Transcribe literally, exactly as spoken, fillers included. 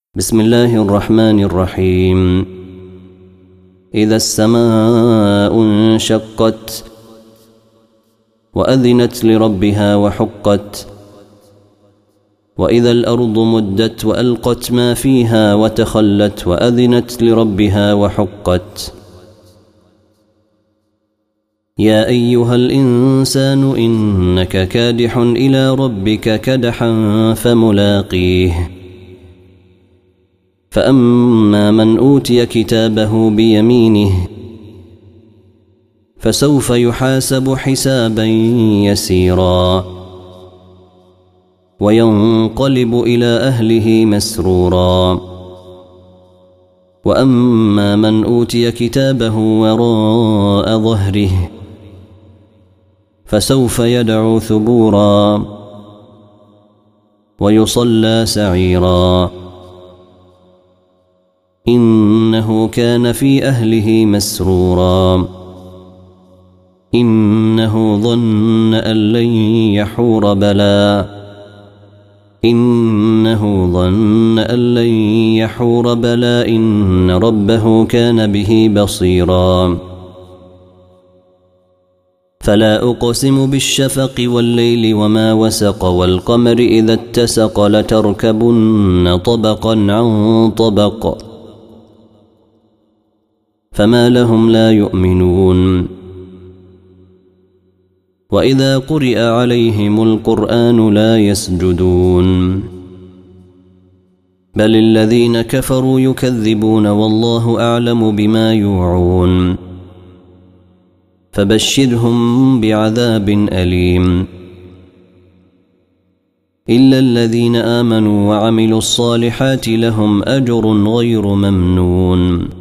بسم الله الرحمن الرحيم. إذا السماء انشقت وأذنت لربها وحقت وإذا الأرض مدت وألقت ما فيها وتخلت وأذنت لربها وحقت. يا أيها الإنسان إنك كادح إلى ربك كدحا فملاقيه. فأما من أوتي كتابه بيمينه فسوف يحاسب حسابا يسيرا وينقلب إلى أهله مسرورا. وأما من أوتي كتابه وراء ظهره فسوف يدعو ثبورا ويصلى سعيرا إنه كان في أهله مسرورا. إنه ظن أن لن يحور بلى إنه ظن أن لن يحور بلى إن ربه كان به بصيرا. فلا أقسم بالشفق والليل وما وسق والقمر إذا اتسق لتركبن طبقا عن طبق فما لهم لا يؤمنون. وإذا قرئ عليهم القرآن لا يسجدون بل الذين كفروا يكذبون والله أعلم بما يوعون. فبشرهم بعذاب أليم إلا الذين آمنوا وعملوا الصالحات لهم أجر غير ممنون.